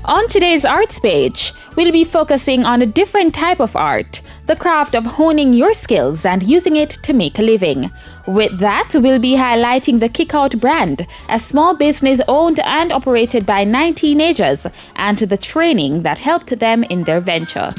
On today's arts page, we'll be focusing on a different type of art, the craft of honing your skills and using it to make a living. With that, we'll be highlighting the Kickout brand, a small business owned and operated by 9 teenagers, and the training that helped them in their venture.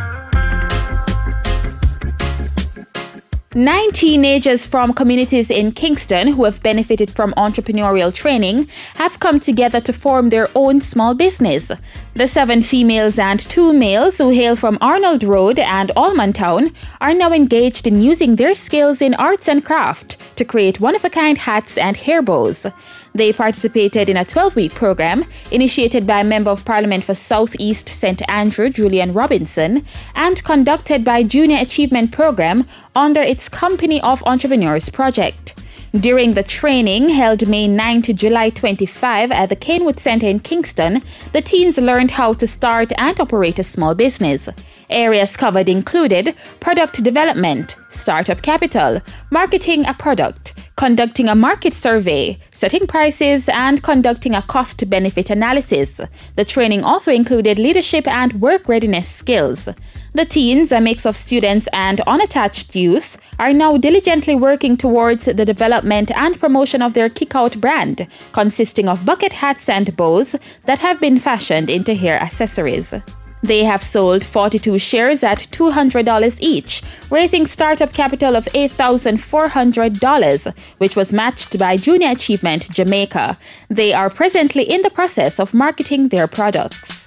9 teenagers from communities in Kingston who have benefited from entrepreneurial training have come together to form their own small business. The 7 females and 2 males who hail from Arnold Road and Allman Town are now engaged in using their skills in arts and craft to create one-of-a-kind hats and hair bows. They participated in a 12-week program initiated by Member of Parliament for South East St. Andrew, Julian Robinson, and conducted by Junior Achievement Program under its Company of Entrepreneurs project. During the training, held May 9 to July 25 at the Canewood Centre in Kingston, the teens learned how to start and operate a small business. Areas covered included product development, startup capital, marketing a product, conducting a market survey, setting prices, and conducting a cost-benefit analysis. The training also included leadership and work readiness skills. The teens, a mix of students and unattached youth, are now diligently working towards the development and promotion of their Kickout brand, consisting of bucket hats and bows that have been fashioned into hair accessories. They have sold 42 shares at $200 each, raising startup capital of $8,400, which was matched by Junior Achievement Jamaica. They are presently in the process of marketing their products.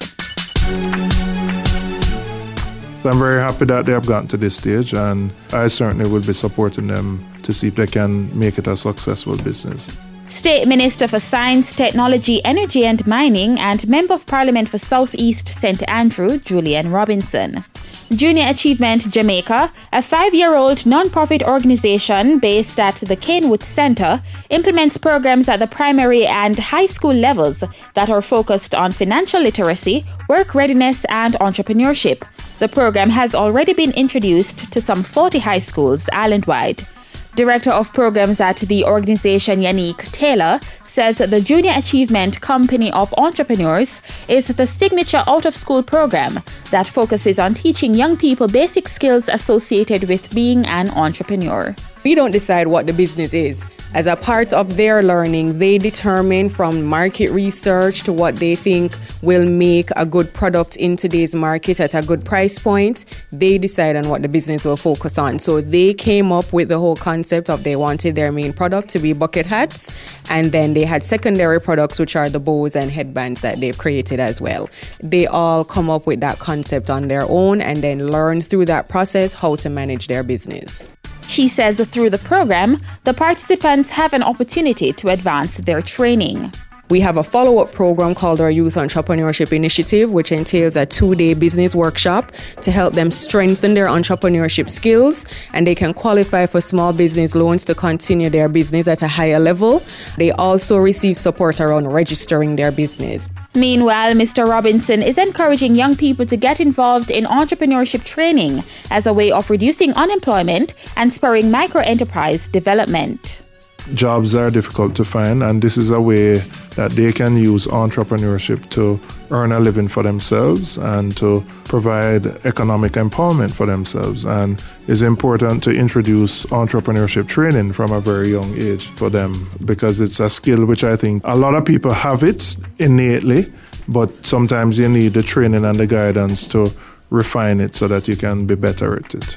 I'm very happy that they have gotten to this stage, and I certainly will be supporting them to see if they can make it a successful business. State Minister for Science, Technology, Energy and Mining and Member of Parliament for South East St. Andrew, Julian Robinson. Junior Achievement Jamaica, a 5-year-old non-profit organization based at the Canewood Centre, implements programs at the primary and high school levels that are focused on financial literacy, work readiness and entrepreneurship. The program has already been introduced to some 40 high schools island-wide. Director of Programs at the organization, Yannick Taylor, says the Junior Achievement Company of Entrepreneurs is the signature out-of-school program that focuses on teaching young people basic skills associated with being an entrepreneur. We don't decide what the business is. As a part of their learning, they determine from market research to what they think will make a good product in today's market at a good price point. They decide on what the business will focus on. So they came up with the whole concept of they wanted their main product to be bucket hats, and then they had secondary products, which are the bows and headbands that they've created as well. They all come up with that concept on their own and then learn through that process how to manage their business. She says through the program, the participants have an opportunity to advance their training. We have a follow-up program called our Youth Entrepreneurship Initiative, which entails a 2-day business workshop to help them strengthen their entrepreneurship skills, and they can qualify for small business loans to continue their business at a higher level. They also receive support around registering their business. Meanwhile, Mr. Robinson is encouraging young people to get involved in entrepreneurship training as a way of reducing unemployment and spurring micro-enterprise development. Jobs are difficult to find, and this is a way that they can use entrepreneurship to earn a living for themselves and to provide economic empowerment for themselves. And it's important to introduce entrepreneurship training from a very young age for them, because it's a skill which I think a lot of people have it innately, but sometimes you need the training and the guidance to refine it so that you can be better at it.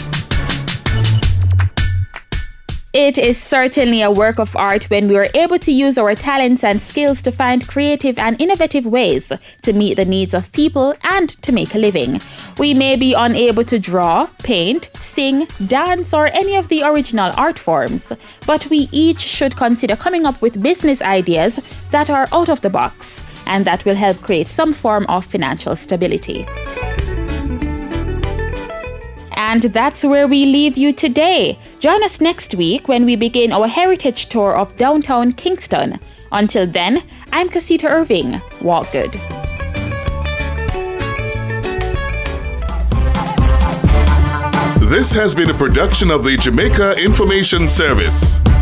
It is certainly a work of art when we are able to use our talents and skills to find creative and innovative ways to meet the needs of people and to make a living. We may be unable to draw, paint, sing, dance, or any of the original art forms, but we each should consider coming up with business ideas that are out of the box and that will help create some form of financial stability. And that's where we leave you today. Join us next week when we begin our heritage tour of downtown Kingston. Until then, I'm Casita Irving. Walk good. This has been a production of the Jamaica Information Service.